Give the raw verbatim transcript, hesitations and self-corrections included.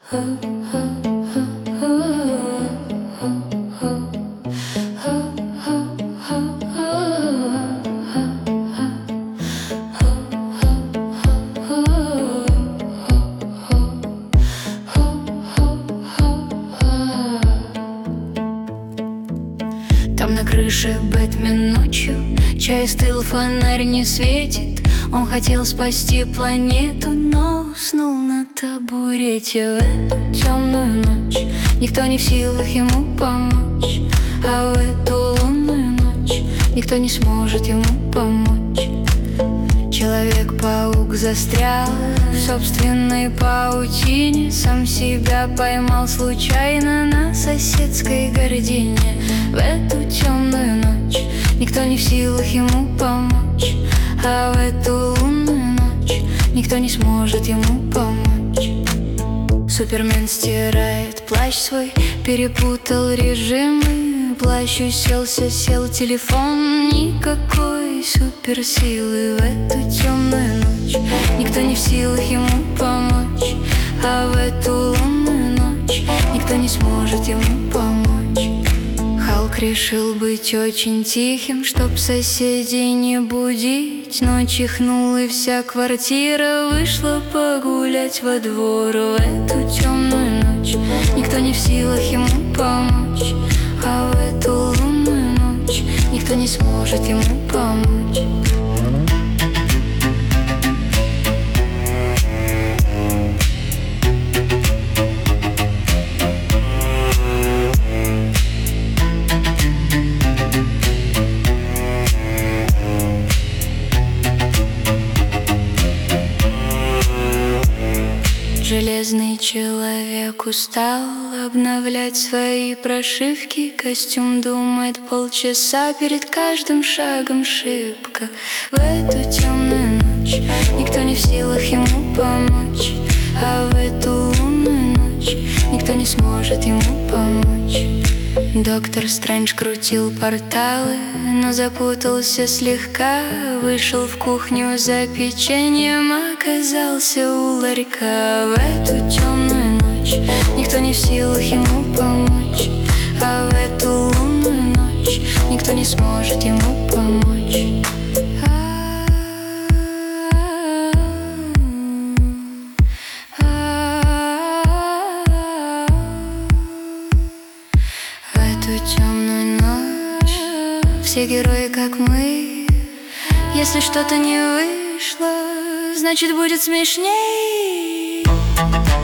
Там на крыше Бэтмен ночью, чай стыл, фонарь не светит. Он хотел спасти планету, но уснул на табурете. В эту темную ночь никто не в силах ему помочь, а в эту лунную ночь никто не сможет ему помочь. Человек-паук застрял в собственной паутине, сам себя поймал случайно на соседской гордине. В эту темную ночь никто не в силах ему помочь, а в эту лунную ночь никто не сможет ему помочь. Супермен стирает плащ свой, перепутал режимы. Плащ уселся, сел телефон, никакой суперсилы. В эту темную ночь никто не в силах ему помочь, а в эту лунную ночь никто не сможет ему помочь. Халк решил быть очень тихим, чтоб соседей не будить, но чихнул, и вся квартира вышла погулять во двор. В эту темную ночь никто не в силах ему помочь, а в эту лунную ночь никто не сможет ему помочь. Железный человек устал обновлять свои прошивки. Костюм думает полчаса, перед каждым шагом шибко. В эту темную ночь никто не в силах ему помочь, а в эту лунную ночь никто не сможет ему помочь. Доктор Стрэндж крутил порталы, но запутался слегка. Вышел в кухню за печеньем, оказался у ларька. В эту темную ночь никто не в силах ему помочь, а в эту лунную ночь никто не сможет ему помочь. Темную ночь все герои, как мы. Если что-то не вышло, значит будет смешней.